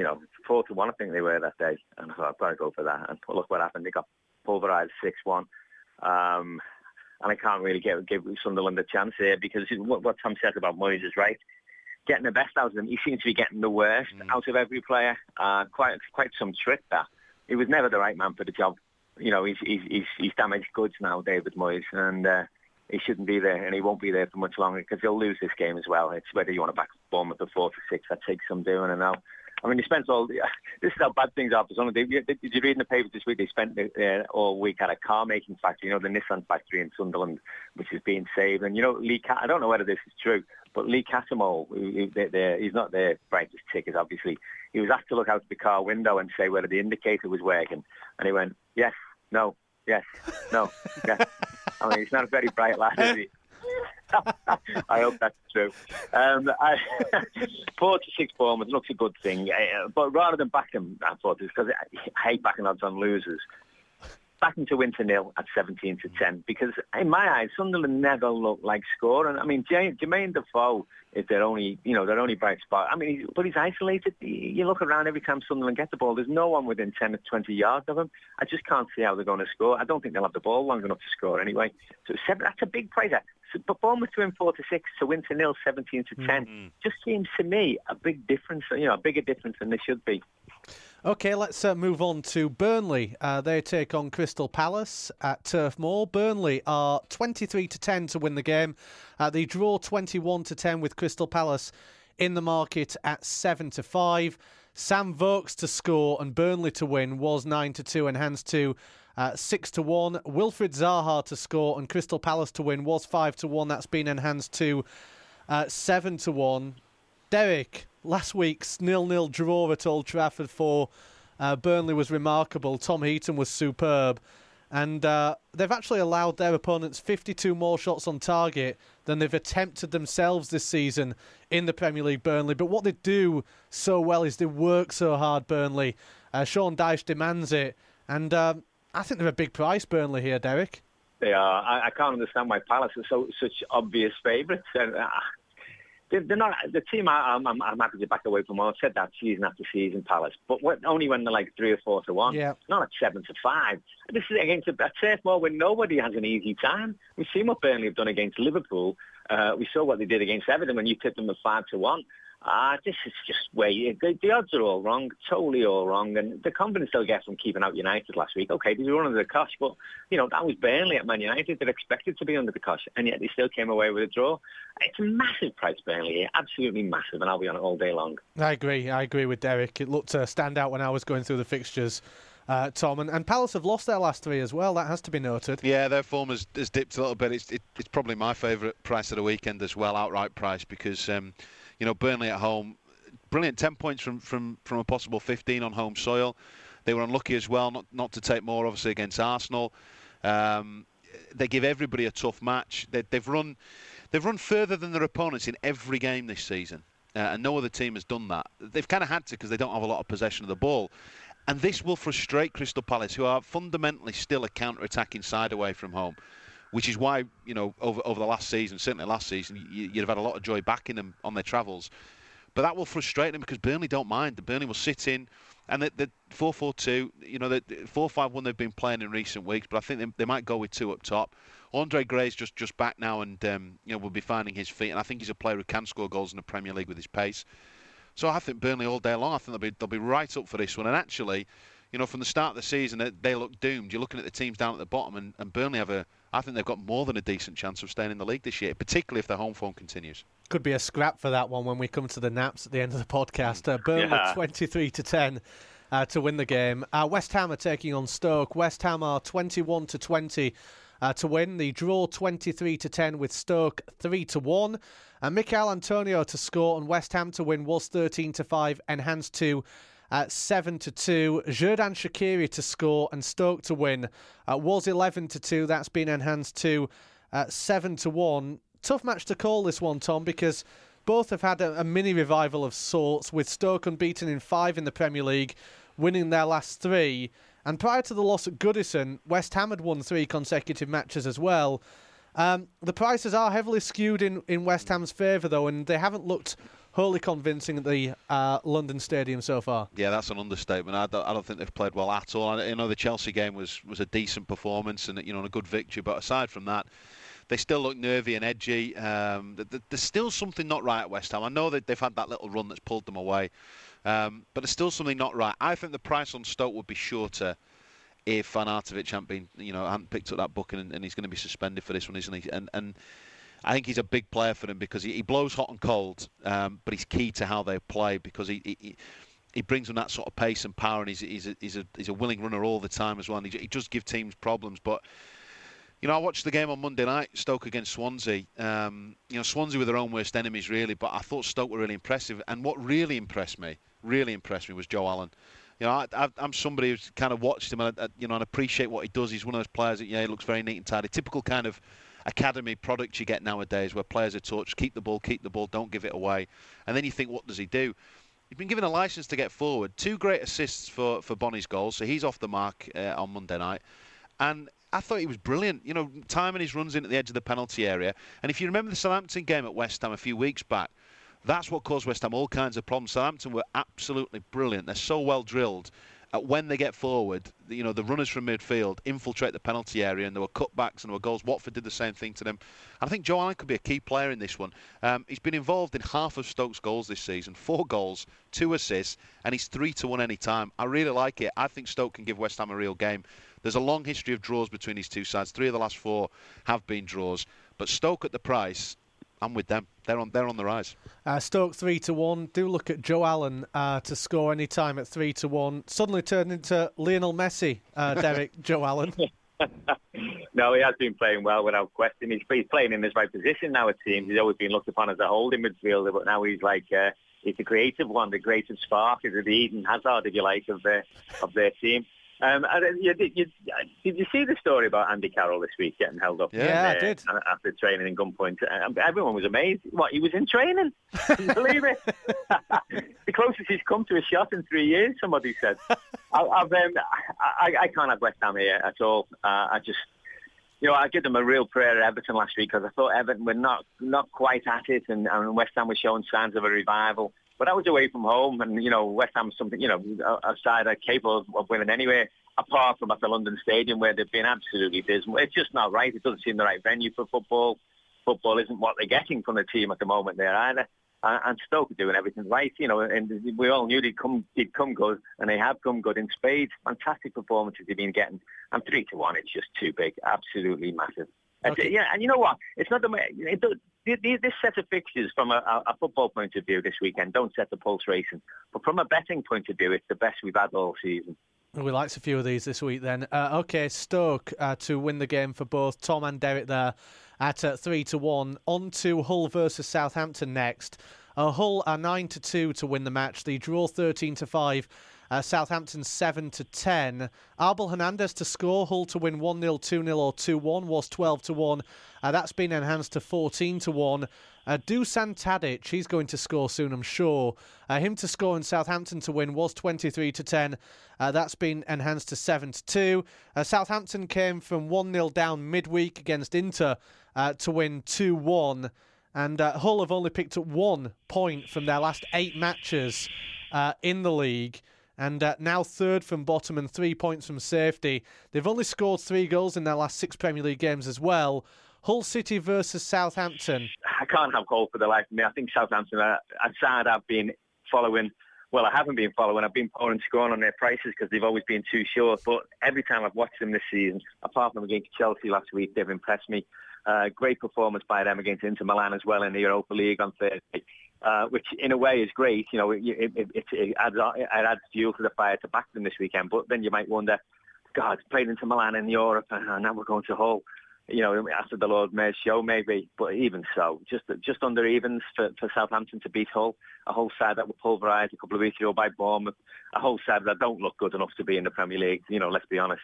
four to one, I think they were that day, and I thought I've got to go for that. And look what happened; they got pulverised six one, um, and I can't really give, give Sunderland a chance here because what, what Tom said about Moyes is right. Getting the best out of them, he seems to be getting the worst mm. out of every player. Uh, quite quite some trick that. He was never the right man for the job. You know, he's he's he's, he's damaged goods now, David Moyes, and uh, he shouldn't be there, and he won't be there for much longer because he'll lose this game as well. It's whether you want to back Bournemouth at four to six. That takes some doing, and now. I mean, he spent all... This is how bad things are for Sunderland. Did, did you read in the papers this week? They spent uh, all week at a car-making factory, you know, the Nissan factory in Sunderland, which is being saved. And, you know, Lee... Cat- I don't know whether this is true, but Lee Catamol, who, who, they, they, he's not the brightest ticket, obviously. He was asked to look out the car window and say whether the indicator was working. And he went, yes, no, yes, no, yes. I mean, he's not a very bright lad, is he? I hope that's true. Um, I, four to six Bournemouth looks a good thing, uh, but rather than back them, I thought this because I hate backing odds on losers. Back them to win to nil at seventeen to ten because in my eyes, Sunderland never looked like scoring. I mean, J- Jermaine Defoe is their only, you know, their only bright spot. I mean, he's, but he's isolated. You look around every time Sunderland get the ball, there's no one within ten or twenty yards of him. I just can't see how they're going to score. I don't think they'll have the ball long enough to score anyway. So seven, that's a big price. But Bournemouth to win four to six to win to nil, seventeen to ten, mm-hmm. just seems to me a big difference. You know, a bigger difference than they should be. OK, let's uh, move on to Burnley. Uh, they take on Crystal Palace at Turf Moor. Burnley are twenty-three to ten to win the game. Uh, they draw twenty-one to ten with Crystal Palace in the market at seven to five. Sam Vokes to score and Burnley to win was nine to two, enhanced to uh, six to one. Wilfried Zaha to score and Crystal Palace to win was five to one. That's been enhanced to uh, seven to one. Derek, last week's nil-nil draw at Old Trafford for uh, Burnley was remarkable. Tom Heaton was superb. And uh, they've actually allowed their opponents fifty-two more shots on target than they've attempted themselves this season in the Premier League, Burnley. But what they do so well is they work so hard, Burnley. Uh, Sean Dyche demands it. And um, I think they're a big price, Burnley, here, Derek. They are. I, I can't understand why Palace are so such obvious favourites. And, uh, They're not the team. I'm, I'm, I'm happy to back away from. I've said that season after season, Palace, but what, only when they're like three or four to one. Yeah. Not at seven to five. This is against a Turf Moor where nobody has an easy time. We've seen what Burnley have done against Liverpool. Uh, we saw what they did against Everton when you tipped them at five to one. Ah, uh, this is just where you, the, the odds are all wrong, totally all wrong, and the confidence they'll get from keeping out United last week. Okay, they were under the cosh, but you know that was Burnley at Man United. They're expected to be under the cosh, and yet they still came away with a draw. It's a massive price, Burnley here, absolutely massive, and I'll be on it all day long. I agree. I agree with Derek. It looked to stand out when I was going through the fixtures. Uh, Tom, and, and Palace have lost their last three as well. That has to be noted. Yeah, their form has, has dipped a little bit. It's, it, it's probably my favourite price of the weekend as well, outright price, because um, you know Burnley at home, brilliant, ten points from, from, from a possible fifteen on home soil. They were unlucky as well, not not to take more obviously against Arsenal. Um, they give everybody a tough match. They, they've run they've run further than their opponents in every game this season, uh, and no other team has done that. They've kind of had to because they don't have a lot of possession of the ball. And this will frustrate Crystal Palace, who are fundamentally still a counter-attacking side away from home, which is why, you know, over over the last season, certainly last season, you, you'd have had a lot of joy backing them on their travels. But that will frustrate them because Burnley don't mind. The Burnley will sit in, and the, the four four two, you know, the four five one they've been playing in recent weeks, but I think they, they might go with two up top. Andre Gray's just, just back now and, um, you know, will be finding his feet, and I think he's a player who can score goals in the Premier League with his pace. So I think Burnley all day long, I think they'll be, they'll be right up for this one. And actually, you know, from the start of the season, they, they look doomed. You're looking at the teams down at the bottom, and, and Burnley have a, I think they've got more than a decent chance of staying in the league this year, particularly if their home form continues. Could be a scrap for that one when we come to the naps at the end of the podcast. Uh, Burnley yeah. twenty-three to ten uh, to win the game. Uh, West Ham are taking on Stoke. West Ham are twenty-one to twenty uh, to win. The draw twenty-three to ten with Stoke three to one. Uh, Mikel Antonio to score and West Ham to win was thirteen to five, enhanced to uh, seven to two. Xherdan Shaqiri to score and Stoke to win uh, was eleven to two. That's been enhanced to uh, seven to one. Tough match to call this one, Tom, because both have had a, a mini revival of sorts, with Stoke unbeaten in five in the Premier League, winning their last three. And prior to the loss at Goodison, West Ham had won three consecutive matches as well. Um, the prices are heavily skewed in, in West Ham's favour, though, and they haven't looked wholly convincing at the uh, London Stadium so far. Yeah, that's an understatement. I don't, I don't think they've played well at all. I, you know, the Chelsea game was, was a decent performance and, you know, a good victory, but aside from that, they still look nervy and edgy. Um, there's still something not right at West Ham. I know that they've had that little run that's pulled them away, um, but there's still something not right. I think the price on Stoke would be shorter if Van Artevich hadn't been, you know, hadn't picked up that booking, and, and he's going to be suspended for this one, isn't he? And and I think he's a big player for them because he, he blows hot and cold, um, but he's key to how they play because he, he he brings them that sort of pace and power, and he's he's a, he's a, he's a willing runner all the time as well. And he, he does give teams problems, but. You know, I watched the game on Monday night, Stoke against Swansea. Um, you know, Swansea were their own worst enemies, really, but I thought Stoke were really impressive. And what really impressed me, really impressed me, was Joe Allen. You know, I, I, I'm somebody who's kind of watched him, and I, you know, and appreciate what he does. He's one of those players that, yeah, he looks very neat and tidy. Typical kind of academy product you get nowadays, where players are taught, just keep the ball, keep the ball, don't give it away. And then you think, what does he do? He's been given a licence to get forward. Two great assists for, for Bonnie's goals, so he's off the mark uh, on Monday night. And I thought he was brilliant, you know, timing his runs in at the edge of the penalty area. And if you remember the Southampton game at West Ham a few weeks back, that's what caused West Ham all kinds of problems. Southampton were absolutely brilliant. They're so well drilled. Uh, when they get forward, you know, the runners from midfield infiltrate the penalty area, and there were cutbacks and there were goals. Watford did the same thing to them. And I think Joe Allen could be a key player in this one. Um, he's been involved in half of Stoke's goals this season, four goals, two assists, and he's three to one any time. I really like it. I think Stoke can give West Ham a real game. There's a long history of draws between these two sides. Three of the last four have been draws. But Stoke at the price, I'm with them. They're on they're on the rise. Uh, Stoke three to one. Do look at Joe Allen uh, to score any time at three to one. Suddenly turned into Lionel Messi, uh, Derek, Joe Allen. No, he has been playing well without question. He's, he's playing in his right position now, it seems. He's always been looked upon as a holding midfielder, but now he's like uh, he's the creative one, the creative spark. He's the Eden Hazard, if you like, of their, of their team. Um, and you, you, did you see the story about Andy Carroll this week getting held up? Yeah, yeah uh, I did. After training in gunpoint. Uh, everyone was amazed. What, he was in training? Can you believe it? The closest he's come to a shot in three years, somebody said. I, I've, um, I, I can't have West Ham here at all. Uh, I just, you know, I give them a real prayer at Everton last week because I thought Everton were not, not quite at it, and, and West Ham was showing signs of a revival. But I was away from home, and, you know, West Ham's something, you know, a side are capable of, of winning anyway, apart from at the London Stadium where they've been absolutely dismal. It's just not right. It doesn't seem the right venue for football. Football isn't what they're getting from the team at the moment there either. Uh, and Stoke are doing everything right, you know, and we all knew they'd come, they'd come good, and they have come good in spades. Fantastic performances they've been getting. And three to one, it's just too big. Absolutely massive. Okay. Yeah, and you know what? It's not the it, it, this set of fixtures from a, a football point of view this weekend don't set the pulse racing, but from a betting point of view, it's the best we've had all season. We liked a few of these this week then. Uh, okay, Stoke uh, to win the game for both Tom and Derek there at uh, three to one. On to Hull versus Southampton next. Uh, Hull are nine to two to win the match. The draw thirteen to five. Uh, Southampton seven to ten. Abel Hernandez to score. Hull to win one nil, two nil or two one was twelve to one. Uh, that's been enhanced to fourteen to one. Uh, Dusan Tadic, he's going to score soon, I'm sure. Uh, him to score and Southampton to win was twenty-three to ten. Uh, that's been enhanced to seven to two. Uh, Southampton came from one nil down midweek against Inter uh, to win two one. And uh, Hull have only picked up one point from their last eight matches uh, in the league. And uh, now third from bottom and three points from safety. They've only scored three goals in their last six Premier League games as well. Hull City versus Southampton. I can't have Hull for the life of me. I think Southampton are a side I've been following. Well, I haven't been following. I've been pouring scorn on their prices because they've always been too short. But every time I've watched them this season, apart from against Chelsea last week, they've impressed me. Uh, great performance by them against Inter Milan as well in the Europa League on Thursday. Uh, which in a way is great, you know, it, it, it, it, adds, it adds fuel to the fire to back them this weekend. But then you might wonder, God, played into Milan in Europe, and now we're going to Hull, you know, after the Lord Mayor's show maybe. But even so, just just under evens for, for Southampton to beat Hull, a Hull side that were pulverised a couple of weeks ago by Bournemouth, a Hull side that don't look good enough to be in the Premier League. You know, let's be honest.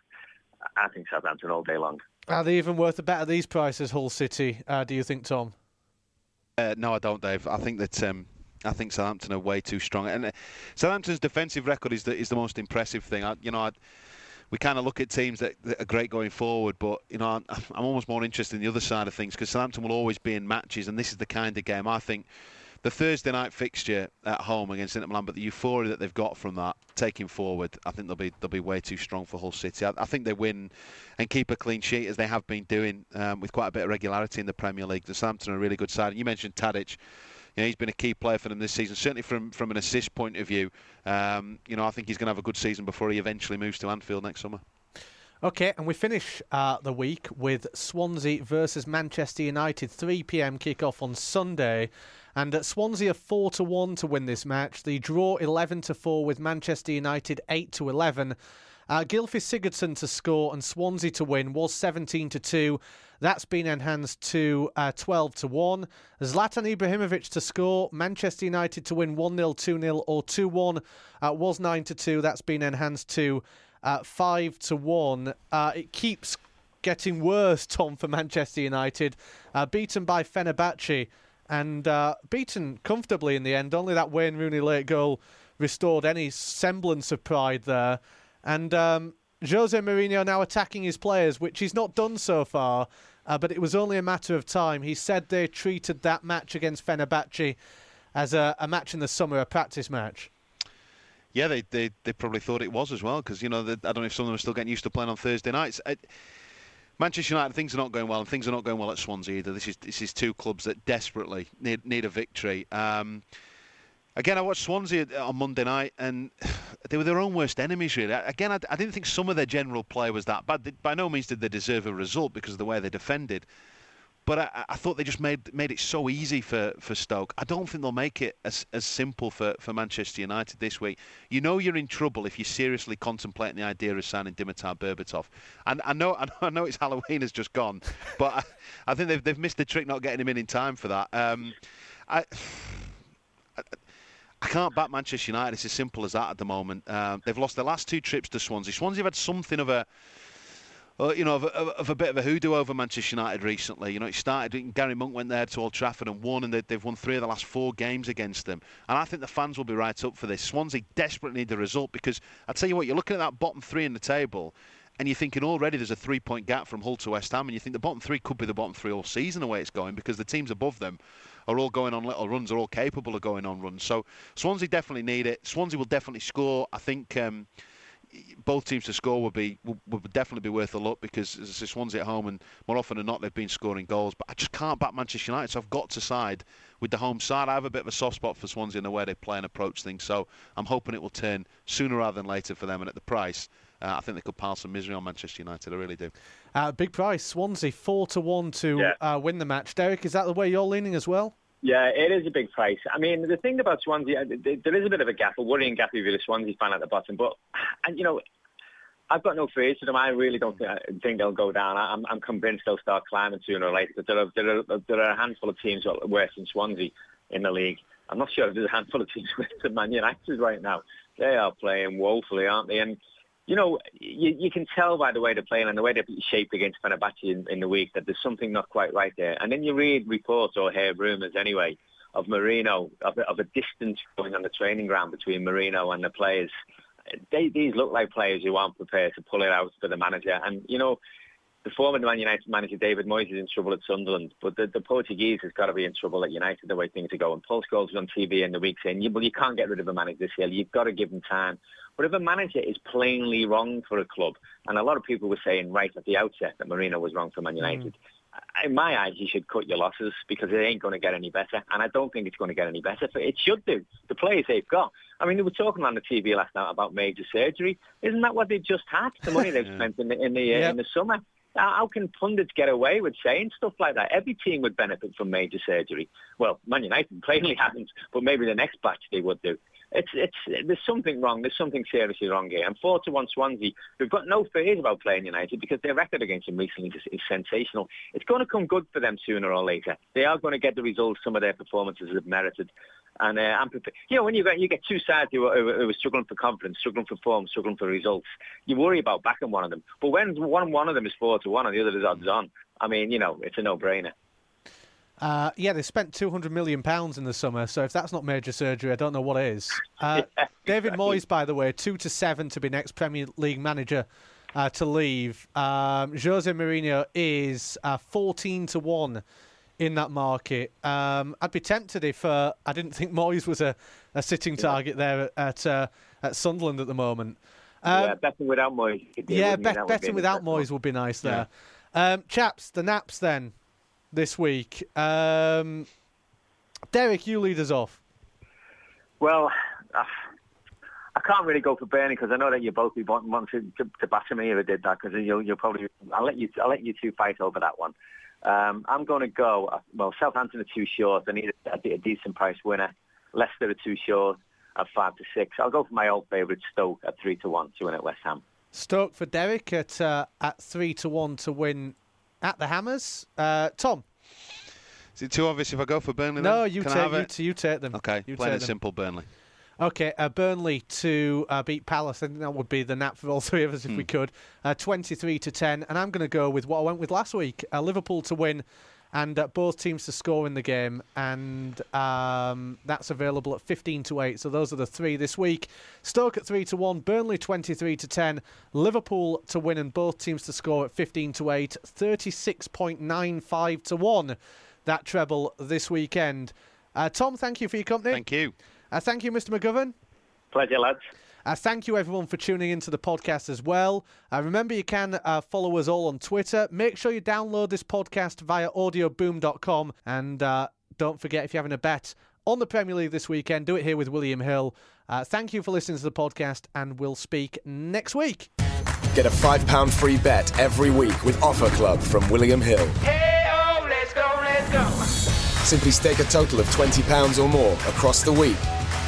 I think Southampton all day long. Are they even worth a bet at these prices, Hull City, uh, do you think, Tom? Uh, no, I don't, Dave. I think that um, I think Southampton are way too strong, and uh, Southampton's defensive record is the is the most impressive thing. I, you know, I, we kind of look at teams that, that are great going forward, but you know, I'm, I'm almost more interested in the other side of things because Southampton will always be in matches, and this is the kind of game I think the Thursday night fixture at home against Inter Milan, but the euphoria that they've got from that taking forward, I think they'll be they'll be way too strong for Hull City. I, I think they win and keep a clean sheet as they have been doing um, with quite a bit of regularity in the Premier League. The Southampton are a really good side. And you mentioned Tadic. You know, he's been a key player for them this season, certainly from, from an assist point of view. Um, you know, I think he's going to have a good season before he eventually moves to Anfield next summer. OK, and we finish uh, the week with Swansea versus Manchester United, three p m kick-off on Sunday. And uh, Swansea are four to one to win this match. The draw eleven to four with Manchester United eight to eleven. Uh, Gylfi Sigurdsson to score and Swansea to win was seventeen to two. That's been enhanced to uh, twelve to one. Zlatan Ibrahimovic to score. Manchester United to win one nil, two nil or two one uh, was nine to two. That's been enhanced to uh, five to one. Uh, it keeps getting worse, Tom, for Manchester United. Uh, beaten by Fenerbahce and uh, beaten comfortably in the end. Only that Wayne Rooney late goal restored any semblance of pride there. And um, Jose Mourinho now attacking his players, which he's not done so far, uh, but it was only a matter of time. He said they treated that match against Fenerbahce as a, a match in the summer, a practice match. Yeah, they they, they probably thought it was as well, because, you know, they, I don't know if some of them are still getting used to playing on Thursday nights. I, Manchester United, things are not going well, and things are not going well at Swansea either. This is this is two clubs that desperately need need a victory. Um, again, I watched Swansea on Monday night, and they were their own worst enemies, really. Again, I, I didn't think some of their general play was that bad. They, by no means did they deserve a result because of the way they defended. But I, I thought they just made made it so easy for, for Stoke. I don't think they'll make it as as simple for, for Manchester United this week. You know you're in trouble if you're seriously contemplating the idea of signing Dimitar Berbatov. And I know I know, I know it's Halloween has just gone, but I, I think they've they've missed the trick not getting him in in time for that. Um, I, I I can't back Manchester United. It's as simple as that at the moment. Um, they've lost their last two trips to Swansea. Swansea have had something of a Uh, you know, of a, of a bit of a hoodoo over Manchester United recently. You know, it started, Gary Monk went there to Old Trafford and won, and they, they've won three of the last four games against them. And I think the fans will be right up for this. Swansea desperately need the result because, I tell you what, you're looking at that bottom three in the table, and you're thinking already there's a three-point gap from Hull to West Ham, and you think the bottom three could be the bottom three all season the way it's going because the teams above them are all going on little runs, are all capable of going on runs. So Swansea definitely need it. Swansea will definitely score. I think Um, both teams to score would be would definitely be worth a look because as I say, Swansea at home, and more often than not they've been scoring goals. But I just can't back Manchester United, so I've got to side with the home side. I have a bit of a soft spot for Swansea in the way they play and approach things, so I'm hoping it will turn sooner rather than later for them. And at the price, uh, I think they could pile some misery on Manchester United. I really do. Uh, big price, Swansea four to one to yeah. uh, win the match. Derek, is that the way you're leaning as well? Yeah, it is a big price. I mean, the thing about Swansea, there is a bit of a gap, a worrying gap if you're a Swansea fan at the bottom. But, and you know, I've got no fears for them. I really don't think, think they'll go down. I'm, I'm convinced they'll start climbing sooner or later. There are, there, are, there are a handful of teams worse than Swansea in the league. I'm not sure if there's a handful of teams worse than Man United right now. They are playing woefully, aren't they? And, you know, you, you can tell by the way they're playing and the way they're shaped against Fenerbahce in, in the week that there's something not quite right there. And then you read reports or hear rumours anyway of Mourinho, of, of a distance going on the training ground between Mourinho and the players. They, these look like players who aren't prepared to pull it out for the manager. And, you know, the former Man United manager, David Moyes, is in trouble at Sunderland. But the, the Portuguese has got to be in trouble at United the way things are going. Paul Scholes was on T V in the week saying, well, you can't get rid of a manager this year. You've got to give him time. But if a manager is plainly wrong for a club, and a lot of people were saying right at the outset that Mourinho was wrong for Man United, mm. in my eyes, you should cut your losses because it ain't going to get any better. And I don't think it's going to get any better. But it should do. The players they've got. I mean, they were talking on the T V last night about major surgery. Isn't that what they just had? The money they've spent in the in the, uh, yep. in the summer. How can pundits get away with saying stuff like that? Every team would benefit from major surgery. Well, Man United plainly hasn't, but maybe the next batch they would do. It's it's there's something wrong. There's something seriously wrong here. And four to one Swansea, we've got no fears about playing United because their record against them recently is, is sensational. It's going to come good for them sooner or later. They are going to get the results some of their performances have merited. And uh, I'm prepared. You know, when you get you get two sides who are, who are struggling for confidence, struggling for form, struggling for results, you worry about backing one of them. But when one one of them is four to one and the other is odds on, I mean, you know, it's a no-brainer. Uh, yeah, they spent two hundred million pounds in the summer, so if that's not major surgery, I don't know what is. Uh, yeah, David exactly. Moyes, by the way, two to seven to be next Premier League manager uh, to leave. Um, Jose Mourinho is uh, fourteen to one in that market. Um, I'd be tempted if uh, I didn't think Moyes was a, a sitting target there at uh, at Sunderland at the moment. Um, yeah, betting without Moyes. Yeah, bet, betting without Moyes would be nice there. Yeah. Um, chaps, the naps then this week. Um, Derek, you lead us off. Well, uh, I can't really go for Burnley because I know that you both would want, want to, to, to batter me if I did that because you'll, you'll probably I'll let you I'll let you two fight over that one. Um, I'm going to go. Uh, well, Southampton are too short. I need a, a, a decent price winner. Leicester are too short at five to six. I'll go for my old favourite Stoke at three to one to win at West Ham. Stoke for Derek at uh, at three to one to win at the Hammers. Uh, Tom. Is it too obvious if I go for Burnley? No, then? you Can take I you, t- you take them. Okay, you plain and them. simple, Burnley. Okay, uh, Burnley to uh, beat Palace. I think that would be the nap for all three of us if hmm. we could. Uh, twenty-three to ten, and I'm going to go with what I went with last week: uh, Liverpool to win, and uh, both teams to score in the game, and um, that's available at fifteen to eight. So those are the three this week. Stoke at three to one, Burnley twenty-three to ten, Liverpool to win, and both teams to score at fifteen to eight. thirty-six point nine five to one. That treble this weekend. Uh, Tom, thank you for your company. Thank you. Uh, thank you, Mister McGovern. Pleasure, lads. Uh, thank you, everyone, for tuning into the podcast as well. Uh, remember, you can uh, follow us all on Twitter. Make sure you download this podcast via audio boom dot com. And uh, don't forget, if you're having a bet on the Premier League this weekend, do it here with William Hill. Uh, thank you for listening to the podcast, and we'll speak next week. Get a five pound free bet every week with Offer Club from William Hill. Hey-oh, let's go, let's go. Simply stake a total of twenty pounds or more across the week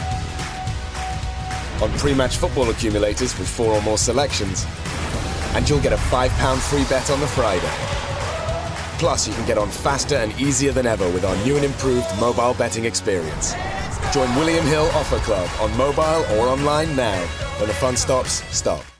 on pre-match football accumulators with four or more selections, and you'll get a five pound free bet on the Friday. Plus, you can get on faster and easier than ever with our new and improved mobile betting experience. Join William Hill Offer Club on mobile or online now. When the fun stops, stop.